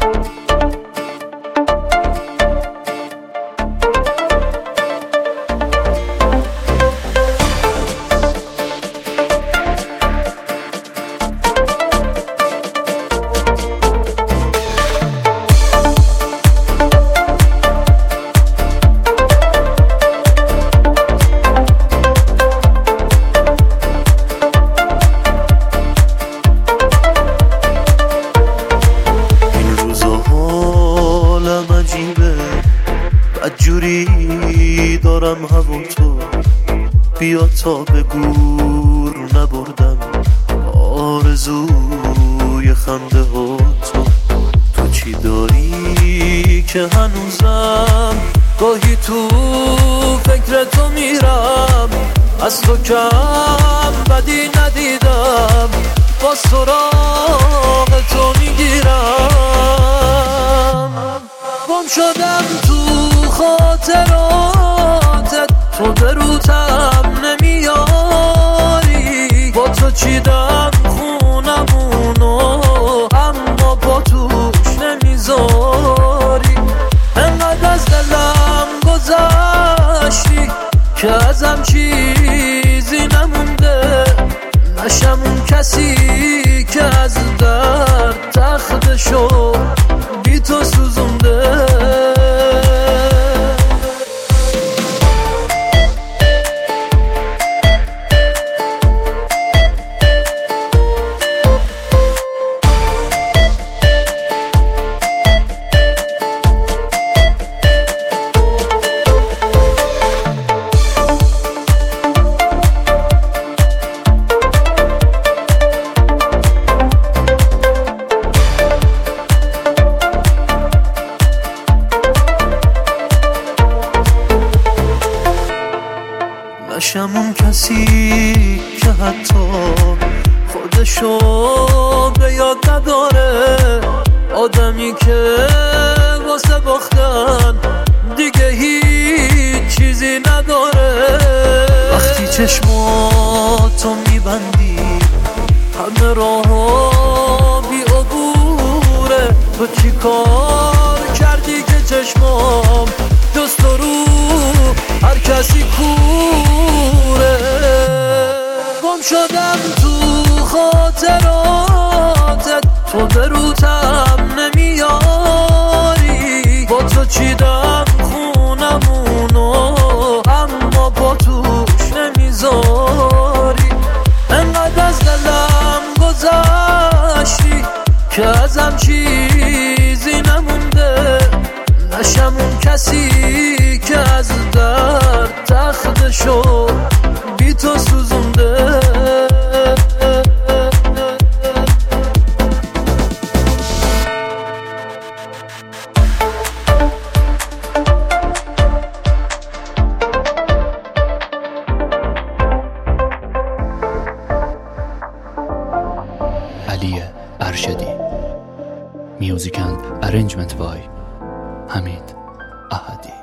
بدجوری دارم هوا تو بیا تا به گور نبردم آرزوی خنده ها تو چی داری که هنوزم گاهی تو فکر تو میرم از تو کم بدی ندیدم با سراغ تو میگیرم گم شدم تو خاطراتت تو به روتم نمیاری با تو چیدم خونمونو اما با توش نمیذاری انقدر از دلم گذشتی که ازم چیزی نمونده نشم اون کسی که از درد تختشو بی تو سوزونده نشم اون کسی که حتی خودشو به یاد نداره آدمی که واسه باختن دیگه هیچ چیزی نداره وقتی چشماتو میبندی همه راه‌ها بی عبوره تو چی کار کردی که چشمام جز تو رو هر کسی کوره گم شدم تو خاطراتت تو به روتم نمیاری با تو چیدم خونمونو اما با توش نمیذاری انقدر از دلم گذشتی که ازم چیزی نمونده نشم اون کسی که از درد تختشو بی تو سوزونده علی ارشدی میوزیک اند ارنجمنت بای حمید احدی.